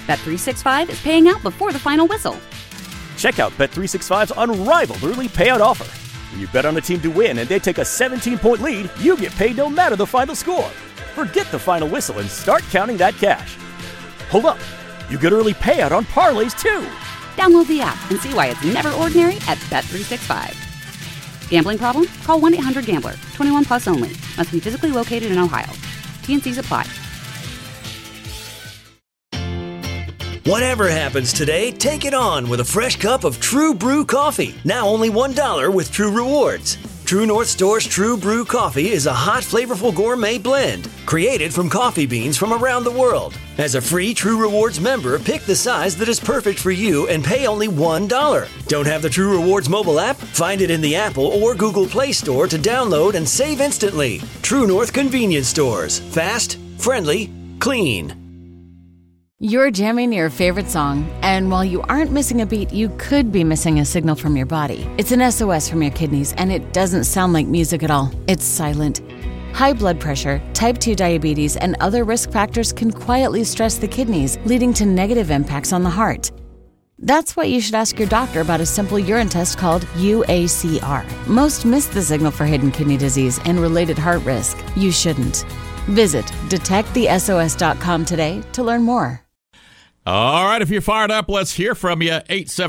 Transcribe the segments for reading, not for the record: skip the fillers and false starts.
Bet365 is paying out before the final whistle. Check out Bet365's unrivaled early payout offer. When you bet on a team to win and they take a 17-point lead, you get paid no matter the final score. Forget the final whistle and start counting that cash. Hold up. You get early payout on parlays, too. Download the app and see why it's never ordinary at Bet365. Gambling problem? Call 1-800-GAMBLER. 21 plus only. Must be physically located in Ohio. T&Cs apply. Whatever happens today, take it on with a fresh cup of True Brew coffee. Now only $1 with True Rewards. True North Store's True Brew coffee is a hot, flavorful gourmet blend created from coffee beans from around the world. As a free True Rewards member, pick the size that is perfect for you and pay only $1. Don't have the True Rewards mobile app? Find it in the Apple or Google Play Store to download and save instantly. True North Convenience Stores. Fast, friendly, clean. You're jamming your favorite song, and while you aren't missing a beat, you could be missing a signal from your body. It's an SOS from your kidneys, and it doesn't sound like music at all. It's silent. High blood pressure, type 2 diabetes, and other risk factors can quietly stress the kidneys, leading to negative impacts on the heart. That's why you should ask your doctor about a simple urine test called UACR. Most miss the signal for hidden kidney disease and related heart risk. You shouldn't. Visit detectthesos.com today to learn more. All right, if you're fired up, let's hear from you.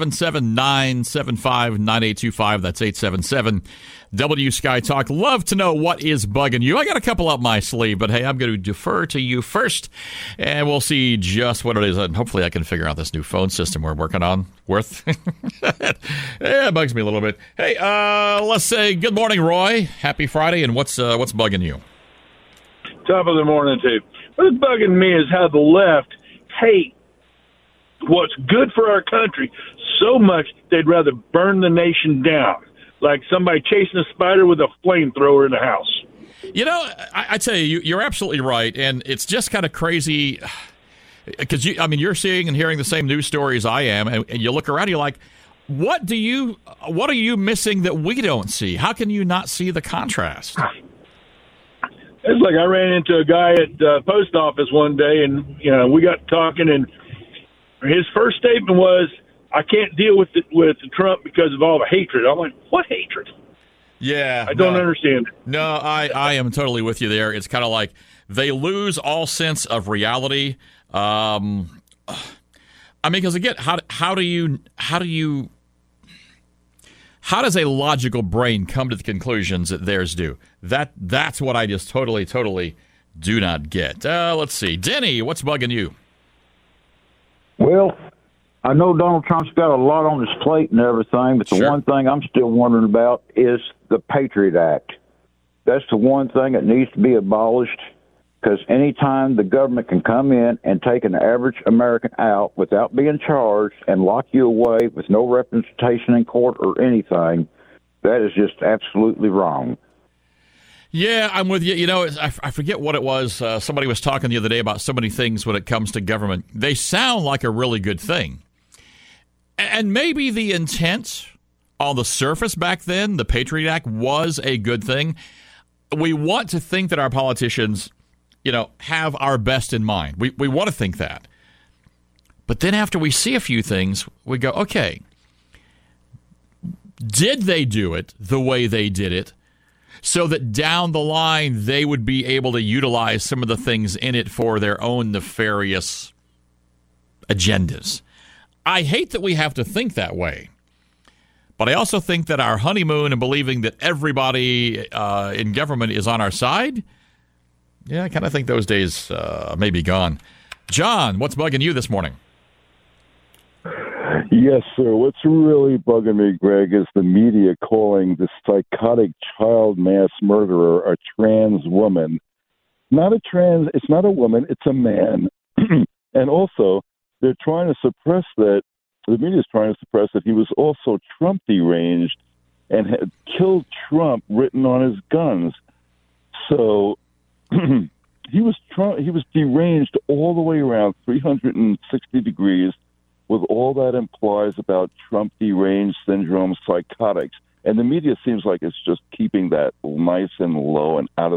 877-975-9825. That's 877-W-Sky Talk. Love to know what is bugging you. I got a couple up my sleeve, but hey, I'm going to defer to you first, and we'll see just what it is. And hopefully I can figure out this new phone system we're working on. Yeah, it bugs me a little bit. Hey, let's say good morning, Roy. Happy Friday, and what's bugging you? Top of the morning, too. What's bugging me is how the left hate what's good for our country so much they'd rather burn the nation down, like somebody chasing a spider with a flamethrower in the house. You know, I tell you, you're absolutely right, and it's just kind of crazy because you're seeing and hearing the same news stories I am, and you look around, you're like, what are you missing that we don't see? How can you not see the contrast? It's like I ran into a guy at the post office one day, and we got talking, and his first statement was, I can't deal with Trump because of all the hatred. I'm like, what hatred? Yeah. I don't understand it. No, I am totally with you there. It's kind of like they lose all sense of reality. Because again, how does a logical brain come to the conclusions that theirs do? That's what I just totally do not get. Let's see. Denny, what's bugging you? Well, I know Donald Trump's got a lot on his plate and everything, but the one thing I'm still wondering about is the Patriot Act. That's the one thing that needs to be abolished, because anytime the government can come in and take an average American out without being charged and lock you away with no representation in court or anything, that is just absolutely wrong. Yeah, I'm with you. You know, I forget what it was. Somebody was talking the other day about so many things when it comes to government. They sound like a really good thing. And maybe the intent on the surface back then, the Patriot Act, was a good thing. We want to think that our politicians, have our best in mind. We want to think that. But then after we see a few things, we go, okay, did they do it the way they did it so that down the line they would be able to utilize some of the things in it for their own nefarious agendas? I hate that we have to think that way. But I also think that our honeymoon and believing that everybody in government is on our side, yeah, I kind of think those days may be gone. John, what's bugging you this morning? Yes, sir. What's really bugging me, Greg, is the media calling this psychotic child mass murderer a trans woman. It's not a woman, it's a man. And also, they're trying to suppress that. The media is trying to suppress that he was also Trump deranged and had killed Trump written on his guns. So he was deranged all the way around 360 degrees with all that implies about Trump deranged syndrome, psychotics. And the media seems like it's just keeping that nice and low and out of the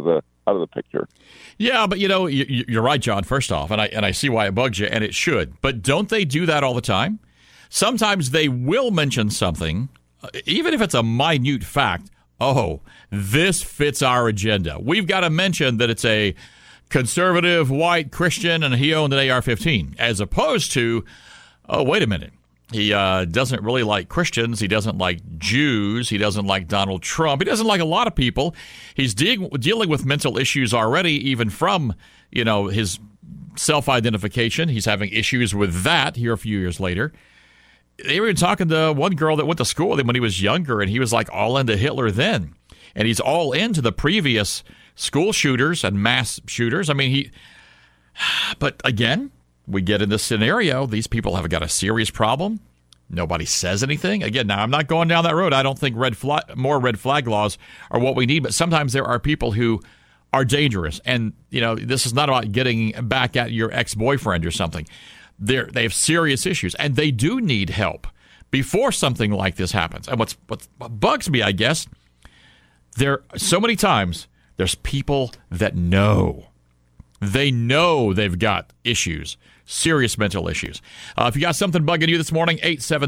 out of the picture. Yeah, but you're right, John. First off, and I see why it bugs you, and it should. But don't they do that all the time? Sometimes they will mention something, even if it's a minute fact. Oh, this fits our agenda. We've got to mention that it's a conservative white Christian and he owned an AR-15, as opposed to, oh, wait a minute. He doesn't really like Christians. He doesn't like Jews. He doesn't like Donald Trump. He doesn't like a lot of people. He's dealing with mental issues already, even from, his self-identification. He's having issues with that here a few years later. They were talking to one girl that went to school with him when he was younger, and he was like all into Hitler then. And he's all into the previous school shooters and mass shooters. I mean, but again, we get in this scenario. These people have got a serious problem. Nobody says anything. Again, now I'm not going down that road. I don't think more red flag laws are what we need. But sometimes there are people who are dangerous. And, this is not about getting back at your ex-boyfriend or something. They have serious issues, and they do need help before something like this happens. And what bugs me, I guess, there so many times there's people that know. They know they've got issues, serious mental issues. If you got something bugging you this morning,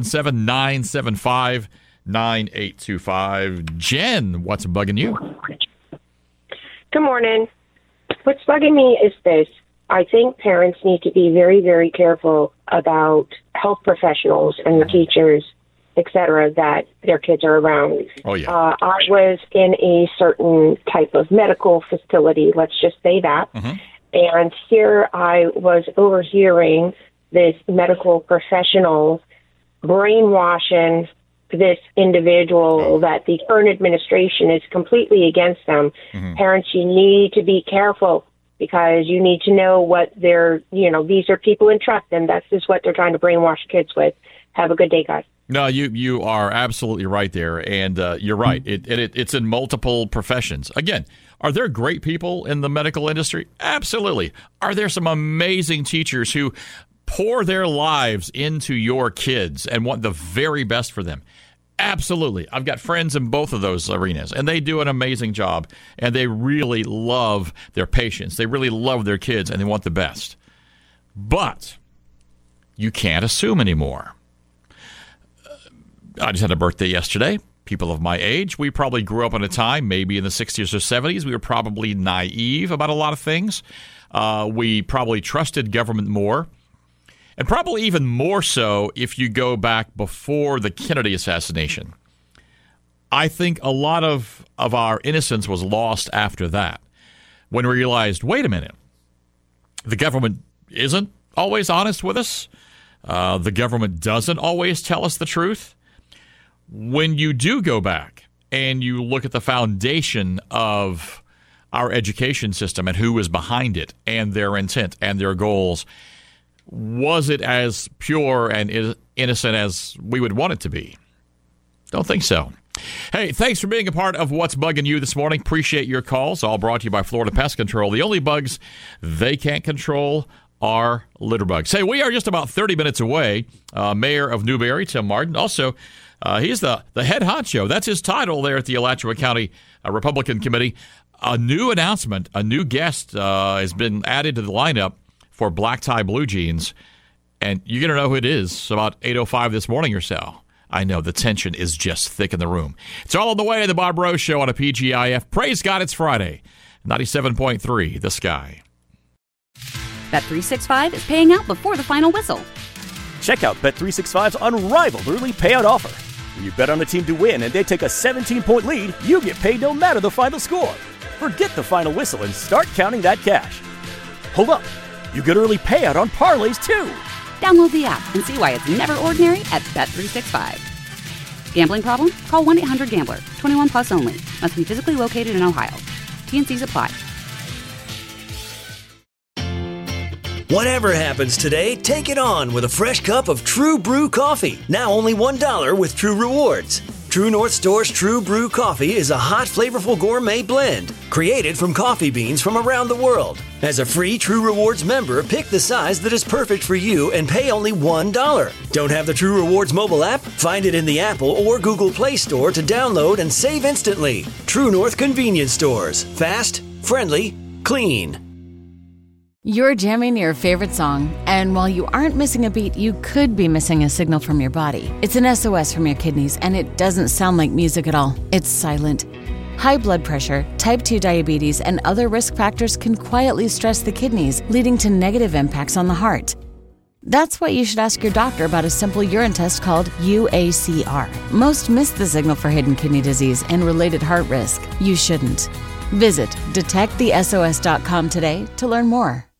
877-975-9825. Jen, what's bugging you? Good morning. What's bugging me is this. I think parents need to be very, very careful about health professionals and teachers, et cetera, that their kids are around. Oh, yeah. I was in a certain type of medical facility, let's just say that. Mm-hmm. And here I was overhearing this medical professional brainwashing this individual that the current administration is completely against them. Mm-hmm. Parents, you need to be careful because you need to know what these are people in trust, and that's just what they're trying to brainwash kids with. Have a good day, guys. No, you are absolutely right there, and you're right. It's in multiple professions. Again, are there great people in the medical industry? Absolutely. Are there some amazing teachers who pour their lives into your kids and want the very best for them? Absolutely. I've got friends in both of those arenas, and they do an amazing job, and they really love their patients. They really love their kids, and they want the best. But you can't assume anymore. I just had a birthday yesterday. People of my age, we probably grew up in a time, maybe in the 60s or 70s, we were probably naive about a lot of things. We probably trusted government more. And probably even more so if you go back before the Kennedy assassination. I think a lot of our innocence was lost after that. When we realized, wait a minute, the government isn't always honest with us. The government doesn't always tell us the truth. When you do go back and you look at the foundation of our education system and who was behind it and their intent and their goals, was it as pure and innocent as we would want it to be? Don't think so. Hey, thanks for being a part of What's Bugging You this morning. Appreciate your calls. All brought to you by Florida Pest Control. The only bugs they can't control are litter bugs. Hey, we are just about 30 minutes away. Mayor of Newberry, Tim Martin. Also, he's the head honcho. That's his title there at the Alachua County Republican Committee. A new announcement, a new guest has been added to the lineup for Black Tie Blue Jeans. And you're going to know who it is about 8:05 this morning or so. I know the tension is just thick in the room. It's all on the way to the Bob Rose Show on a PGIF. Praise God, it's Friday. 97.3, The Sky. Bet365 is paying out before the final whistle. Check out Bet365's unrivaled early payout offer. When you bet on a team to win and they take a 17-point lead, you get paid no matter the final score. Forget the final whistle and start counting that cash. Hold up. You get early payout on parlays, too. Download the app and see why it's never ordinary at Bet365. Gambling problem? Call 1-800-GAMBLER. 21 plus only. Must be physically located in Ohio. T&Cs apply. Whatever happens today, take it on with a fresh cup of True Brew coffee. Now only $1 with True Rewards. True North Store's True Brew coffee is a hot, flavorful gourmet blend created from coffee beans from around the world. As a free True Rewards member, pick the size that is perfect for you and pay only $1. Don't have the True Rewards mobile app? Find it in the Apple or Google Play Store to download and save instantly. True North Convenience Stores. Fast, friendly, clean. You're jamming your favorite song, and while you aren't missing a beat, you could be missing a signal from your body. It's an SOS from your kidneys, and it doesn't sound like music at all. It's silent. High blood pressure, type 2 diabetes, and other risk factors can quietly stress the kidneys, leading to negative impacts on the heart. That's why you should ask your doctor about a simple urine test called UACR. Most miss the signal for hidden kidney disease and related heart risk. You shouldn't. Visit detectthesos.com today to learn more.